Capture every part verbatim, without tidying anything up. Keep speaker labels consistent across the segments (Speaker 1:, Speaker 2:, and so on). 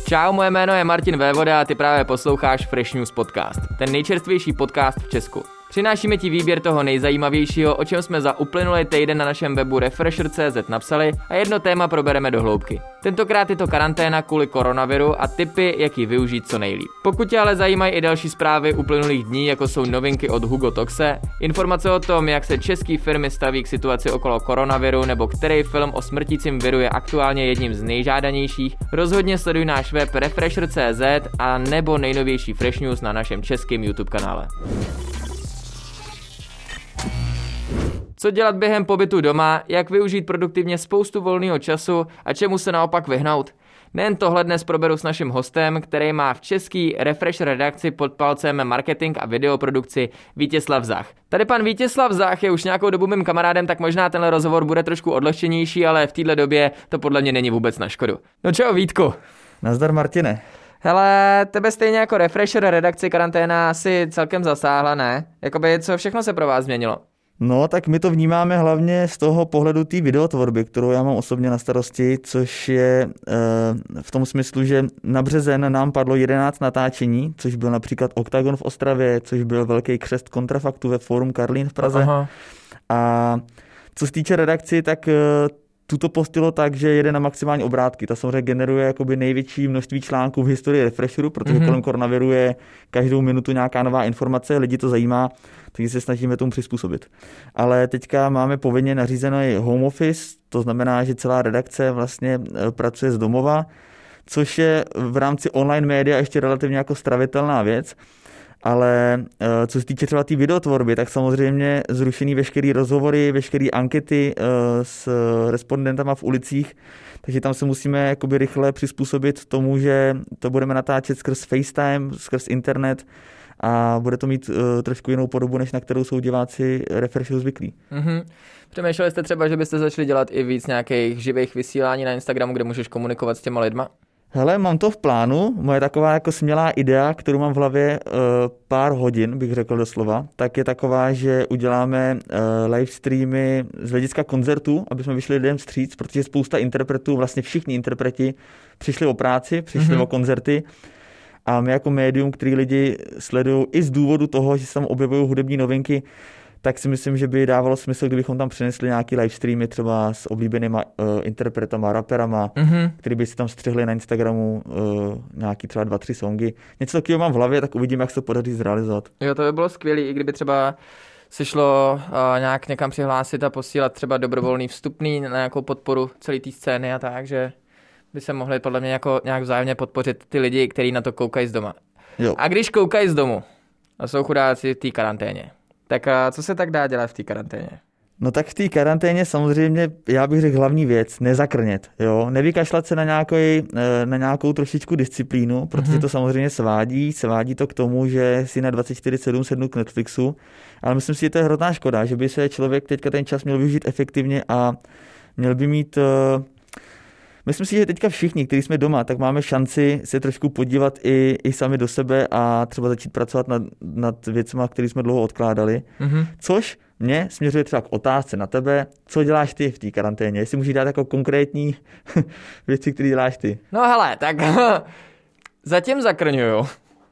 Speaker 1: Čau, moje jméno je Martin Vévoda a ty právě posloucháš Fresh News Podcast, ten nejčerstvější podcast v Česku. Přinášíme ti výběr toho nejzajímavějšího, o čem jsme za uplynulý týden na našem webu refresher tečka cé zet napsali a jedno téma probereme do hloubky. Tentokrát je to karanténa kvůli koronaviru a tipy, jak ji využít co nejlíp. Pokud tě ale zajímají i další zprávy uplynulých dní, jako jsou novinky od Hugo Toxe, informace o tom, jak se české firmy staví k situaci okolo koronaviru nebo který film o smrtícím viru je aktuálně jedním z nejžádanějších, rozhodně sleduj náš web refresher tečka cé zet a nebo nejnovější Fresh News na našem českém YouTube kanále. Co dělat během pobytu doma, jak využít produktivně spoustu volného času a čemu se naopak vyhnout? Nejen tohle dnes proberu s naším hostem, který má v české Refresh redakci pod palcem marketing a videoprodukci Vítězslav Zach. Tady pan Vítězslav Zach je už nějakou dobu mým kamarádem, tak možná tenhle rozhovor bude trošku odlehčenější, ale v této době to podle mě není vůbec na škodu. No čau Vítku.
Speaker 2: Nazdar Martine.
Speaker 1: Hele, tebe stejně jako Refresher redakci karanténa asi celkem zasáhla, ne? Jakoby co všechno se pro vás změnilo?
Speaker 2: No, tak my to vnímáme hlavně z toho pohledu té videotvorby, kterou já mám osobně na starosti, což je e, v tom smyslu, že na březen nám padlo jedenáct natáčení, což byl například Oktagon v Ostravě, což byl velký křest kontrafaktu ve Fórum Karlín v Praze. Aha. A co se týče redakci, tak e, tuto postilo tak, že jede na maximální obrátky. Ta samozřejmě generuje jakoby největší množství článků v historii Refresheru, protože mm-hmm. kolem koronaviru je každou minutu nějaká nová informace, lidi to zajímá, takže se snažíme tomu přizpůsobit. Ale teďka máme povinně nařízený home office, to znamená, že celá redakce vlastně pracuje z domova, což je v rámci online média ještě relativně jako stravitelná věc. Ale co se týče třeba té videotvorby, tak samozřejmě zrušený veškerý rozhovory, veškerý ankety s respondentama v ulicích, takže tam se musíme jakoby rychle přizpůsobit tomu, že to budeme natáčet skrz FaceTime, skrz internet a bude to mít uh, trošku jinou podobu, než na kterou jsou diváci Refreshu zvyklí.
Speaker 1: Mm-hmm. Přemýšleli jste třeba, že byste začali dělat i víc nějakých živých vysílání na Instagramu, kde můžeš komunikovat s těma lidma?
Speaker 2: Hele, mám to v plánu, moje taková jako smělá idea, kterou mám v hlavě uh, pár hodin, bych řekl doslova, tak je taková, že uděláme uh, live streamy z hlediska koncertů, aby jsme vyšli lidem vstříc, protože spousta interpretů, vlastně všichni interpreti přišli o práci, přišli mm-hmm. o koncerty a my jako médium, který lidi sledují i z důvodu toho, že se tam objevují hudební novinky, tak si myslím, že by dávalo smysl, kdybychom tam přinesli nějaký live streamy třeba s oblíbenýma uh, interpretama, raperama, mm-hmm. který by si tam střihli na Instagramu uh, nějaký třeba dva, tři songy. Něco takového mám v hlavě, tak uvidíme, jak se to podaří zrealizovat.
Speaker 1: Jo, to by bylo skvělé, i kdyby třeba se šlo uh, nějak někam přihlásit a posílat třeba dobrovolný vstupný na nějakou podporu celé té scény a tak, že by se mohli podle mě jako nějak vzájemně podpořit ty lidi, kteří na to koukají z doma. Jo. A když koukají z domu a jsou chudáci v té karanténě, tak co se tak dá dělat v té karanténě?
Speaker 2: No tak v té karanténě samozřejmě, já bych řekl hlavní věc, nezakrnět, jo, nevykašlat se na, nějaký, na nějakou trošičku disciplínu, protože mm-hmm. to samozřejmě svádí, svádí to k tomu, že si na dvacet čtyři sedm sednu k Netflixu, ale myslím si, že to je hrozná škoda, že by se člověk teďka ten čas měl využít efektivně a měl by mít... Myslím si, že teďka všichni, kteří jsme doma, tak máme šanci se trošku podívat i, i sami do sebe a třeba začít pracovat nad, nad věcmi, které jsme dlouho odkládali. Mm-hmm. Což mě směřuje třeba k otázce na tebe, co děláš ty v té karanténě, jestli můžeš dát jako konkrétní věci, které děláš ty.
Speaker 1: No hele, tak zatím zakrňuju,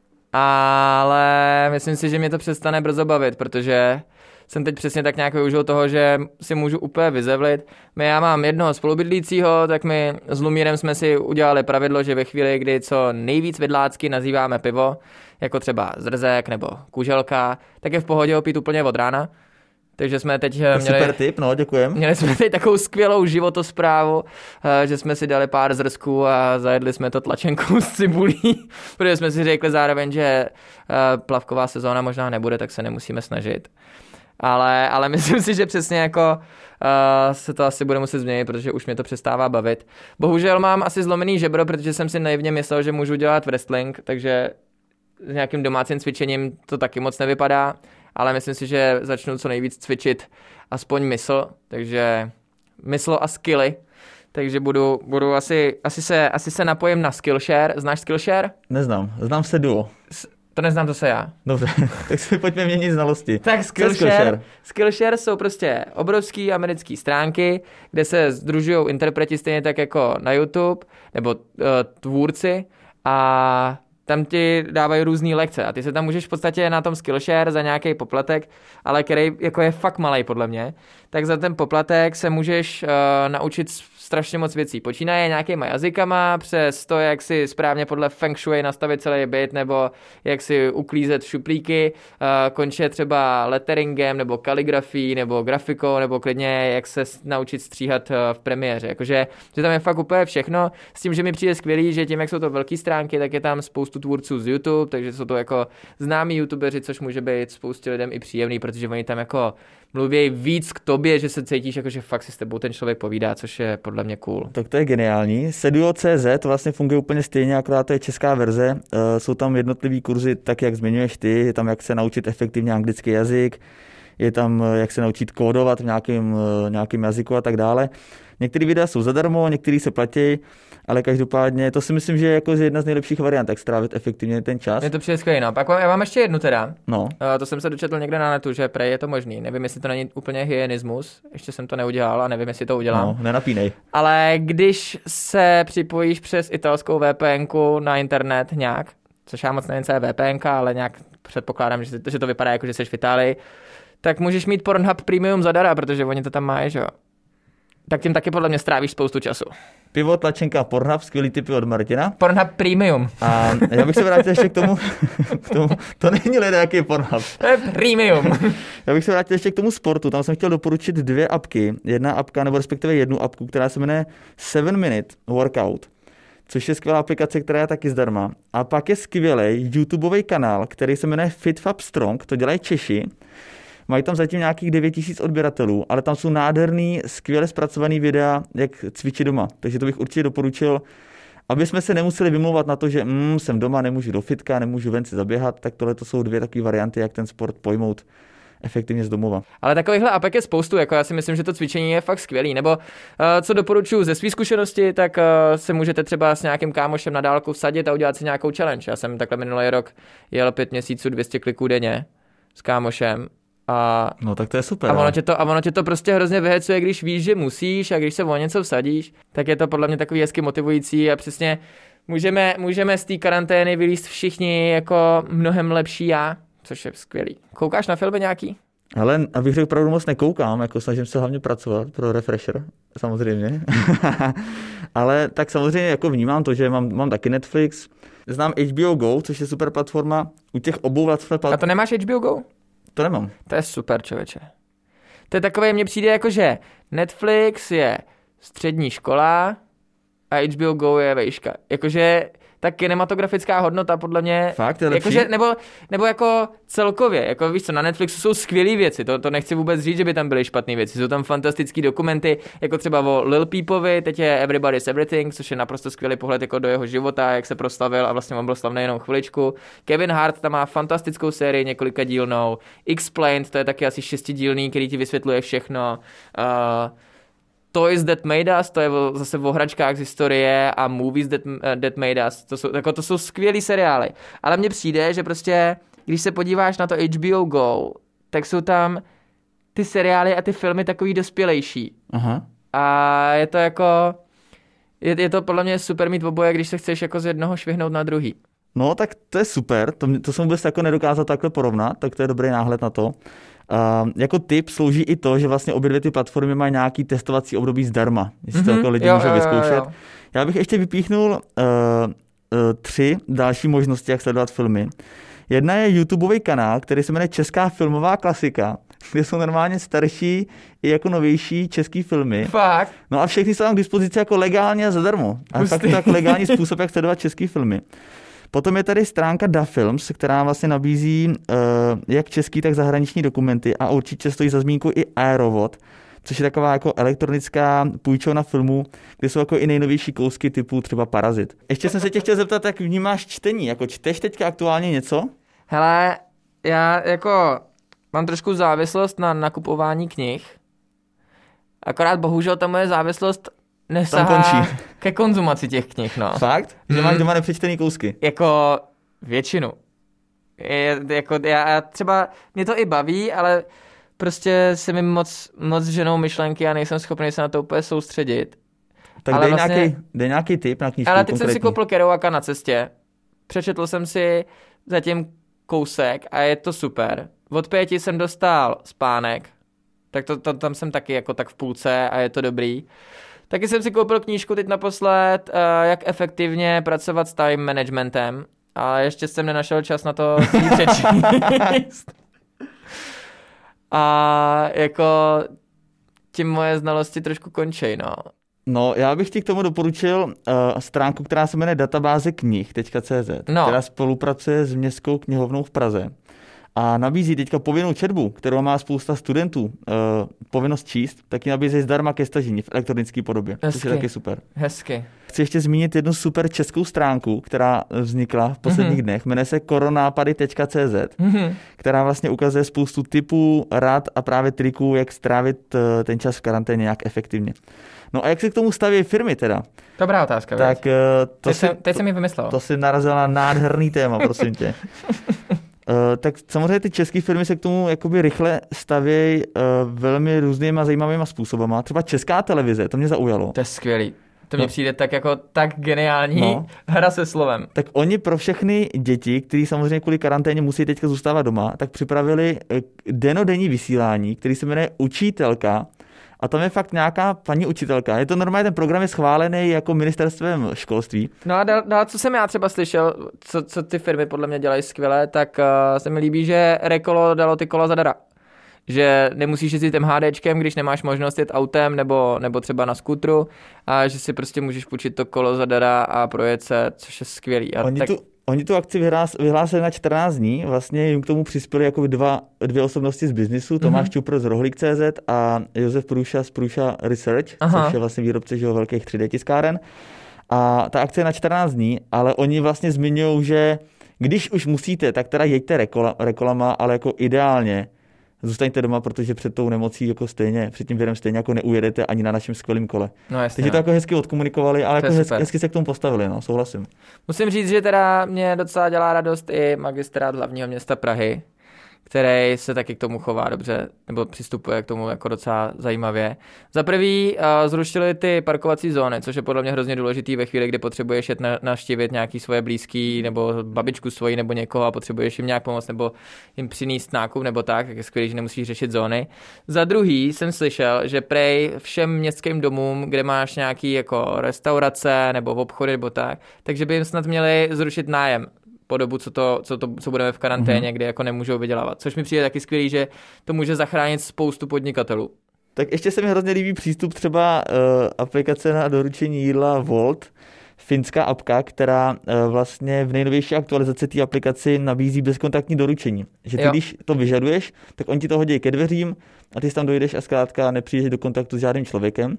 Speaker 1: ale myslím si, že mě to přestane brzo bavit, protože jsem teď přesně tak nějak využil toho, že si můžu úplně vyzevlit. My já mám jednoho spolubydlícího, tak my s Lumírem jsme si udělali pravidlo, že ve chvíli, kdy co nejvíc vidlácky nazýváme pivo, jako třeba zrzek nebo kuželka, tak je v pohodě ho pít úplně od rána. Takže jsme teď měli...
Speaker 2: Super tip, no, děkujem.
Speaker 1: Měli jsme teď takovou skvělou životosprávu, že jsme si dali pár zrzků a zajedli jsme to tlačenkou s cibulí, protože jsme si řekli zároveň, že plavková sezóna možná nebude, tak se nemusíme snažit. Ale, ale myslím si, že přesně jako uh, se to asi bude muset změnit, protože už mě to přestává bavit. Bohužel mám asi zlomený žebro, protože jsem si naivně myslel, že můžu dělat wrestling, takže s nějakým domácím cvičením to taky moc nevypadá, ale myslím si, že začnu co nejvíc cvičit aspoň mysl, takže mysl a skilly. Takže budu, budu asi, asi, se, asi se napojím na Skillshare. Znáš Skillshare?
Speaker 2: Neznám, znám se Duo.
Speaker 1: S- To neznám, to se já.
Speaker 2: Dobře, tak si pojďme měnit znalosti.
Speaker 1: Tak Skillshare, Skillshare? Skillshare jsou prostě obrovský americký stránky, kde se sdružují interpreti stejně tak jako na YouTube, nebo uh, tvůrci, a tam ti dávají různý lekce a ty se tam můžeš v podstatě na tom Skillshare za nějaký poplatek, ale který jako je fakt malej podle mě, tak za ten poplatek se můžeš uh, naučit strašně moc věcí. Počínaje nějakýma jazykama, přes to, jak si správně podle Feng Shui nastavit celý byt, nebo jak si uklízet šuplíky, uh, konče třeba letteringem, nebo kaligrafií, nebo grafikou, nebo klidně jak se naučit stříhat uh, v premiéře. Jakože, že tam je fakt úplně všechno, s tím, že mi přijde skvělý, že tím, jak jsou to velké stránky, tak je tam spoustu tvůrců z YouTube, takže jsou to jako známí youtubeři, což může být spoustě lidem i příjemný, protože oni tam jako mluví víc k tobě, že se cítíš jako, že fakt si s tebou ten člověk povídá, což je podle mě cool.
Speaker 2: Tak to je geniální. Seduo tečka cé zet to vlastně funguje úplně stejně, akorát to je česká verze. Uh, jsou tam jednotlivý kurzy, tak jak zmiňuješ ty, je tam jak se naučit efektivně anglický jazyk, je tam jak se naučit kódovat v nějakém, uh, nějakém jazyku a tak dále. Některé videa jsou zadarmo, některé se platí, ale každopádně to si myslím, že je jako jedna z nejlepších variant, jak strávit efektivně ten čas.
Speaker 1: Je to přijde skvělý, no. Pak já mám ještě jednu teda.
Speaker 2: No.
Speaker 1: Uh, to jsem se dočetl někde na netu, že prej je to možný. Nevím, jestli to není úplně hygienismus, ještě jsem to neudělal a nevím, jestli to udělám.
Speaker 2: No, nenapínej.
Speaker 1: Ale když se připojíš přes italskou vé pé enku na internet nějak, což já moc nevím, co je vé pé enka, ale nějak předpokládám, že to, že to vypadá jako, že jsi v Itálii, tak můžeš mít Pornhub Premium zadara, protože oni to tam mají, že jo. Tak tím taky podle mě strávíš spoustu času.
Speaker 2: Pivo, tlačenka, Pornhub, skvělý tipy od Martina.
Speaker 1: Pornhub Premium.
Speaker 2: A já bych se vrátil ještě k tomu, k tomu to není lidé, jaký je Pornhub.
Speaker 1: To je Premium.
Speaker 2: Já bych se vrátil ještě k tomu sportu, tam jsem chtěl doporučit dvě apky. Jedna apka, nebo respektive jednu apku, která se jmenuje seven minute workout, což je skvělá aplikace, která je taky zdarma. A pak je skvělý YouTubeový kanál, který se jmenuje FitFab Strong, to dělají Češi. Mají tam zatím nějakých devět tisíc odběratelů, ale tam jsou nádherný, skvěle zpracovaný videa, jak cvičit doma. Takže to bych určitě doporučil, aby jsme se nemuseli vymlouvat na to, že mm, jsem doma, nemůžu do fitka, nemůžu ven si zaběhat, tak tohle to jsou dvě takové varianty, jak ten sport pojmout efektivně z domova.
Speaker 1: Ale takovýchhle apek je spoustu, jako já si myslím, že to cvičení je fakt skvělý, nebo uh, co doporučuji ze své zkušenosti, tak uh, se můžete třeba s nějakým kámošem na dálku vsadit a udělat si nějakou challenge. Já jsem takhle minulý rok jel pět měsíců dvě stě kliků denně s kámošem. A,
Speaker 2: no tak to je super.
Speaker 1: A ono, tě to, a ono tě to prostě hrozně vyhecuje, když víš, že musíš a když se o něco vsadíš, tak je to podle mě takový hezky motivující a přesně můžeme, můžeme z té karantény vylízt všichni jako mnohem lepší já, což je skvělý. Koukáš na filmy nějaký?
Speaker 2: Ale abych řekl pravdu, moc nekoukám, jako snažím se hlavně pracovat pro refresher, samozřejmě. Ale tak samozřejmě jako vnímám to, že mám, mám taky Netflix, znám H B O Go, což je super platforma, u těch obou platform.
Speaker 1: A to nemáš H B O Go?
Speaker 2: To nemám.
Speaker 1: To je super, člověče. To je takové, mně přijde jako, že Netflix je střední škola a H B O Go je vejška. Jakože ta kinematografická hodnota podle mě...
Speaker 2: Fakt, je lepší?
Speaker 1: Jakože, nebo, nebo jako celkově, jako víš co, na Netflixu jsou skvělé věci, to, to nechci vůbec říct, že by tam byly špatné věci, jsou tam fantastické dokumenty, jako třeba o Lil Peepovi, teď je Everybody's Everything, což je naprosto skvělý pohled jako do jeho života, jak se proslavil a vlastně on byl slavný jenom chviličku. Kevin Hart tam má fantastickou sérii, několika dílnou, Explained, to je taky asi šestidílný, který ti vysvětluje všechno, uh, Toys That Made Us, to je zase o hračkách z historie a Movies That, uh, that Made Us, to jsou, jako to jsou skvělý seriály. Ale mně přijde, že prostě, když se podíváš na to H B O Go, tak jsou tam ty seriály a ty filmy takový dospělejší.
Speaker 2: Aha.
Speaker 1: A je to jako, je, je to podle mě super mít oboje, když se chceš jako z jednoho švihnout na druhý.
Speaker 2: No tak to je super, to, to jsem vůbec jako nedokázal takhle porovnat, tak to je dobrý náhled na to. Uh, jako tip slouží i to, že vlastně obě dvě ty platformy mají nějaký testovací období zdarma, jestli mm-hmm. to jako lidi
Speaker 1: jo,
Speaker 2: můžou
Speaker 1: jo,
Speaker 2: vyzkoušet.
Speaker 1: Jo, jo.
Speaker 2: Já bych ještě vypíchnul uh, uh, tři další možnosti, jak sledovat filmy. Jedna je YouTubeový kanál, který se jmenuje Česká filmová klasika, kde jsou normálně starší i jako novější český filmy.
Speaker 1: Fakt?
Speaker 2: No a všechny jsou tam k dispozici jako legálně a zadarmo. A fakt to je jako legální způsob, jak sledovat český filmy. Potom je tady stránka DaFilms, která vlastně nabízí uh, jak český, tak zahraniční dokumenty a určitě stojí za zmínku i Aerovod, což je taková jako elektronická půjčovna filmů, kde jsou jako i nejnovější kousky typu třeba Parazit. Ještě jsem se tě chtěl zeptat, jak vnímáš čtení, jako čteš teďka aktuálně něco?
Speaker 1: Hele, já jako mám trošku závislost na nakupování knih, akorát bohužel ta moje závislost nesahá ke konzumaci těch knih, no.
Speaker 2: Fakt? Že
Speaker 1: hmm.
Speaker 2: máš doma nepřečtený kousky?
Speaker 1: Jako většinu. Je, jako já, já třeba, mě to i baví, ale prostě se mi moc, moc ženou myšlenky a nejsem schopný se na to úplně soustředit.
Speaker 2: Tak
Speaker 1: ale
Speaker 2: dej,
Speaker 1: vlastně,
Speaker 2: nějaký, dej nějaký tip na knížku.
Speaker 1: Ale teď
Speaker 2: konkrétní.
Speaker 1: jsem si koupil Kerouaka Na cestě přečetl jsem si zatím kousek a je to super. Od pěti jsem dostal spánek, tak to, to, tam jsem taky jako tak v půlce a je to dobrý. Taky jsem si koupil knížku teď naposled, uh, jak efektivně pracovat s time managementem, ale ještě jsem nenašel čas na to si přečíst. A jako tím moje znalosti trošku končí, no.
Speaker 2: No, já bych ti k tomu doporučil uh, stránku, která se jmenuje databáze knih tečka cé zet, no. která spolupracuje s Městskou knihovnou v Praze a nabízí teďka povinnou četbu, kterou má spousta studentů, uh, povinnost číst, tak ji nabízí zdarma ke stažení v elektronické podobě,
Speaker 1: Hezky.
Speaker 2: což je taky super.
Speaker 1: Hezky.
Speaker 2: Chci ještě zmínit jednu super českou stránku, která vznikla v posledních mm-hmm. dnech, jmenuje se koronápady tečka cé zet, mm-hmm. která vlastně ukazuje spoustu tipů, rad a právě triků, jak strávit uh, ten čas v karanténě nějak efektivně. No a jak se k tomu staví firmy teda?
Speaker 1: Dobrá otázka.
Speaker 2: Tak uh, to
Speaker 1: teď,
Speaker 2: si,
Speaker 1: jsem, teď jsem mi vymyslel.
Speaker 2: To, to si narazila na nádherný téma, prosím tě. Uh, tak samozřejmě ty české firmy se k tomu jakoby rychle stavějí uh, velmi různýma zajímavýma způsobama. Třeba Česká televize, to mě zaujalo.
Speaker 1: To je skvělý. To mi
Speaker 2: no.
Speaker 1: přijde tak jako tak geniální
Speaker 2: no.
Speaker 1: hra se slovem.
Speaker 2: Tak oni pro všechny děti, kteří samozřejmě kvůli karanténě musí teďka zůstávat doma, tak připravili denodenní vysílání, který se jmenuje Učítelka. A tam je fakt nějaká paní učitelka. Je to normálně, ten program je schválený jako ministerstvem školství.
Speaker 1: No a dál, dál co jsem já třeba slyšel, co, co ty firmy podle mě dělají skvěle, tak uh, se mi líbí, že Rekolo dalo ty kola zadara. Že nemusíš jezdit MHDčkem, když nemáš možnost jet autem nebo, nebo třeba na skútru a že si prostě můžeš půjčit to kolo zadara a projet se, což je skvělý. A
Speaker 2: oni,
Speaker 1: tak...
Speaker 2: tu, oni tu akci vyhlás, vyhlásili na čtrnáct dní, vlastně jim k tomu přispěli jako dva, dvě osobnosti z biznisu, Tomáš mm-hmm. Čupr z Rohlík tečka cé zet a Josef Průša z Průša Research, Aha. což je vlastně výrobce že, velkých tři dé tiskáren. A ta akce je na čtrnáct dní, ale oni vlastně zmiňují, že když už musíte, tak teda jeďte rekola, rekolama, ale jako ideálně zůstaňte doma, protože před tou nemocí jako stejně, před tím virem stejně jako neujedete ani na našem skvělém kole.
Speaker 1: No jasně.
Speaker 2: Takže to jako hezky odkomunikovali, ale jako hezky, hezky se k tomu postavili, no, souhlasím.
Speaker 1: Musím říct, že teda mě docela dělá radost i magistrát hlavního města Prahy, který se taky k tomu chová dobře, nebo přistupuje k tomu jako docela zajímavě. Za prvý uh, zrušili ty parkovací zóny, což je podle mě hrozně důležitý ve chvíli, kdy potřebuješ jet na, navštívit nějaký svoje blízký, nebo babičku svoji, nebo někoho a potřebuješ jim nějak pomoct, nebo jim přinést nákup, nebo tak, tak je skvělý, že nemusíš řešit zóny. Za druhý jsem slyšel, že prej všem městským domům, kde máš nějaký jako restaurace, nebo obchody, nebo tak, takže by jim snad měli zrušit nájem po dobu, co, to, co, to, co budeme v karanténě, mm-hmm. kde jako nemůžou vydělávat. Což mi přijde taky skvělý, že to může zachránit spoustu podnikatelů.
Speaker 2: Tak ještě se mi hrozně líbí přístup třeba uh, aplikace na doručení jídla Volt, finská apka, která uh, vlastně v nejnovější aktualizaci té aplikaci nabízí bezkontaktní doručení. Že ty, jo. když to vyžaduješ, tak oni ti to hodí ke dveřím a ty si tam dojdeš a zkrátka nepřijdeš do kontaktu s žádným člověkem.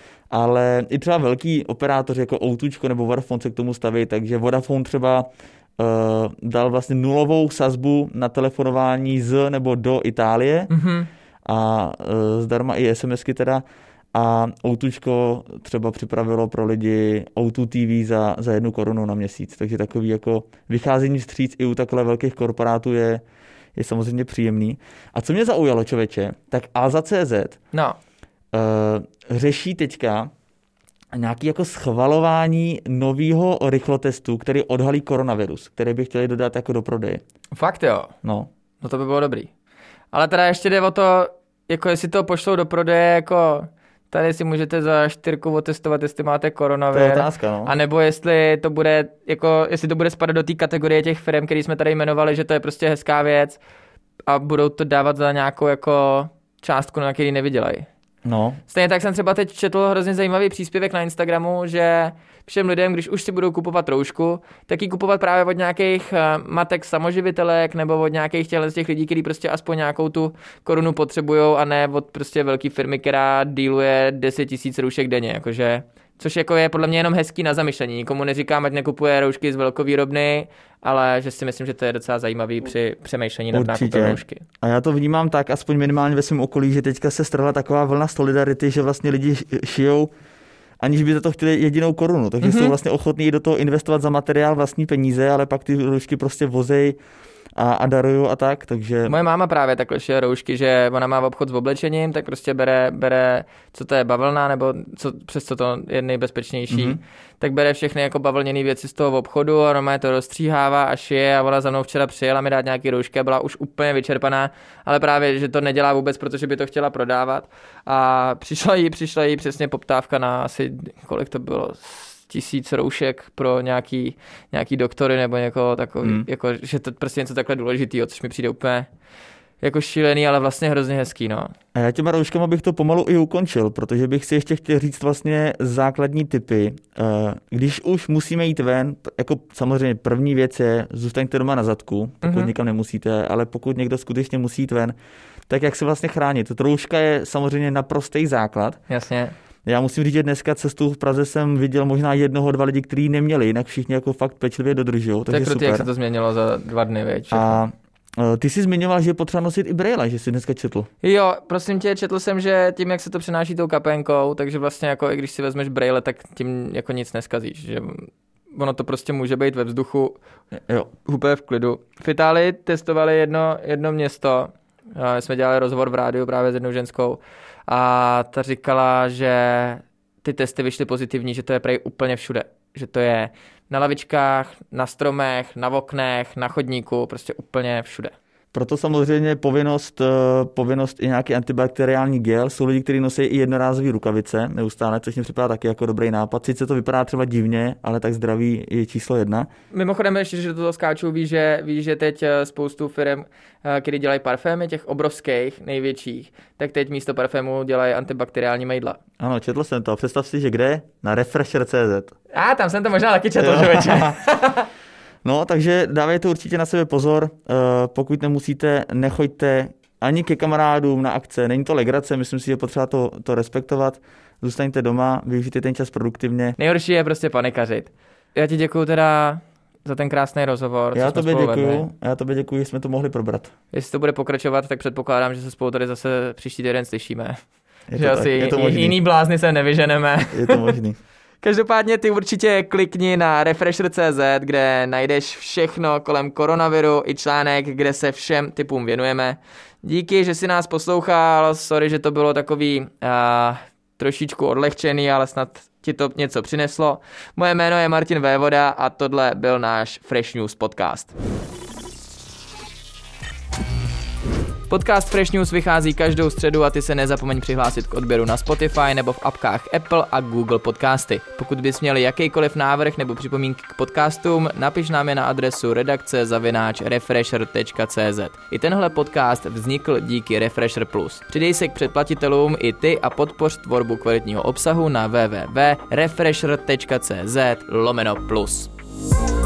Speaker 2: Ale i třeba velký operátoři jako Outučko nebo Vodafone se k tomu staví, takže Vodafone třeba Uh, dal vlastně nulovou sazbu na telefonování z nebo do Itálie mm-hmm. a uh, zdarma i SMSky teda a Outučko třeba připravilo pro lidi O dva T V za, za jednu korunu na měsíc, takže takový jako vycházení vstříc i u takhle velkých korporátů je, je samozřejmě příjemný. A co mě zaujalo, člověče, tak Alza tečka cé zet
Speaker 1: no.
Speaker 2: uh, řeší teďka nějaké jako schvalování nového rychlotestu, který odhalí koronavirus, který by chtěli dodat jako do prodeje.
Speaker 1: Fakt jo?
Speaker 2: No.
Speaker 1: No to by bylo dobrý. Ale teda ještě jde o to, jako jestli to pošlou do prodeje, jako tady si můžete za čtyřku otestovat, jestli máte koronavir.
Speaker 2: To je otázka, no.
Speaker 1: A nebo jestli to bude, jako, jestli to bude spadat do té kategorie těch firm, který jsme tady jmenovali, že to je prostě hezká věc a budou to dávat za nějakou jako částku, na který nevydělají.
Speaker 2: No.
Speaker 1: Stejně tak jsem třeba teď četl hrozně zajímavý příspěvek na Instagramu, že všem lidem, když už si budou kupovat roušku, tak ji kupovat právě od nějakých matek samoživitelek nebo od nějakých těchto těch lidí, kteří prostě aspoň nějakou tu korunu potřebujou a ne od prostě velké firmy, která dealuje deset tisíc roušek denně, jakože, což jako je podle mě jenom hezký na zamyšlení. Nikomu neříkám, ať nekupuje roušky z velkovýrobny, ale že si myslím, že to je docela zajímavý při přemýšlení nad nákupem roušky.
Speaker 2: A já to vnímám tak, aspoň minimálně ve svém okolí, že teďka se strhla taková vlna solidarity, že vlastně lidi šijou, aniž by za to chtěli jedinou korunu, takže mm-hmm. jsou vlastně ochotní do toho investovat za materiál vlastní peníze, ale pak ty roušky prostě vozej a, a daruju a tak, takže...
Speaker 1: Moje máma právě takhle šije roušky, že ona má obchod s oblečením, tak prostě bere, bere co to je, bavlna, nebo co, přes co to je nejbezpečnější, mm-hmm. tak bere všechny jako bavlněné věci z toho obchodu a normálně to rozstříhává a šije a ona za mnou včera přijela mi dát nějaký roušky a byla už úplně vyčerpaná, ale právě, že to nedělá vůbec, protože by to chtěla prodávat a přišla jí, přišla jí přesně poptávka na asi, kolik to bylo, tisíc roušek pro nějaký, nějaký doktory nebo někoho takový, hmm. jako, že to prostě něco takhle důležitýho, což mi přijde úplně jako šílený, ale vlastně hrozně hezký, no.
Speaker 2: A já těma rouškama bych to pomalu i ukončil, protože bych si ještě chtěl říct vlastně základní tipy. Když už musíme jít ven, jako samozřejmě první věc je, zůstaňte doma na zadku, pokud mm-hmm. nikam nemusíte, ale pokud někdo skutečně musí jít ven, tak jak se vlastně chránit? Rouška je samozřejmě naprostý základ.
Speaker 1: Jasně.
Speaker 2: Já musím říct, že dneska cestou v Praze jsem viděl možná jednoho, dva lidi, kteří neměli, jinak všichni jako fakt pečlivě dodržují.
Speaker 1: Takže super. Jak se to změnilo za dva dny, věď.
Speaker 2: A ty jsi zmiňoval, že je potřeba nosit i brejle, že jsi dneska četl.
Speaker 1: Jo, prosím tě, četl jsem, že tím, jak se to přenáší tou kapenkou, takže vlastně jako i když si vezmeš brejle, tak tím jako nic neskazíš, že ono to prostě může být ve vzduchu, jo, úplně v klidu. V Itálii testovali jedno, jedno město, my jsme dělali rozhovor v rádiu právě s jednou ženskou a ta říkala, že ty testy vyšly pozitivní, že to je prej úplně všude, že to je na lavičkách, na stromech, na oknech, na chodníku, prostě úplně všude.
Speaker 2: Proto samozřejmě povinnost, povinnost i nějaký antibakteriální gel. Jsou lidi, kteří nosí i jednorázové rukavice neustále, což mi připadá taky jako dobrý nápad. Sice to vypadá třeba divně, ale tak zdraví je číslo jedna. Mimochodem
Speaker 1: ještě, že do toho skáču, víš, že, víš, že teď spoustu firm, které dělají parfémy, těch obrovských, největších, tak teď místo parfému dělají antibakteriální mejdla.
Speaker 2: Ano, četl jsem to. Představ si, že kde? Na refresher tečka cé zet.
Speaker 1: A tam jsem to možná taky četl, že večer.
Speaker 2: No, takže dávejte určitě na sebe pozor, pokud nemusíte, nechoďte ani ke kamarádům na akce, není to legrace, myslím si, že je potřeba to, to respektovat, zůstaňte doma, využijte ten čas produktivně.
Speaker 1: Nejhorší je prostě panikařit. Já ti děkuju teda za ten krásný rozhovor.
Speaker 2: Já tobě děkuju, já tobě děkuju, že jsme to mohli probrat.
Speaker 1: Jestli to bude pokračovat, tak předpokládám, že se spolu tady zase příští týden slyšíme.
Speaker 2: Je
Speaker 1: že
Speaker 2: to
Speaker 1: asi
Speaker 2: tak, je to možný.
Speaker 1: Jiný blázny se nevyženeme.
Speaker 2: Je to možný.
Speaker 1: Každopádně ty určitě klikni na refresher tečka cé zet, kde najdeš všechno kolem koronaviru i článek, kde se všem typům věnujeme. Díky, že jsi nás poslouchal, sorry, že to bylo takový uh, trošičku odlehčený, ale snad ti to něco přineslo. Moje jméno je Martin Vévoda a tohle byl náš Fresh News podcast. Podcast Fresh News vychází každou středu a ty se nezapomeň přihlásit k odběru na Spotify nebo v apkách Apple a Google Podcasty. Pokud bys měl jakýkoliv návrh nebo připomínky k podcastům, napiš nám je na adresu redakce zavináč refresher tečka cé zet. I tenhle podcast vznikl díky Refresher Plus. Přidej se k předplatitelům i ty a podpoř tvorbu kvalitního obsahu na w w w tečka refresher tečka cé zet lomeno plus.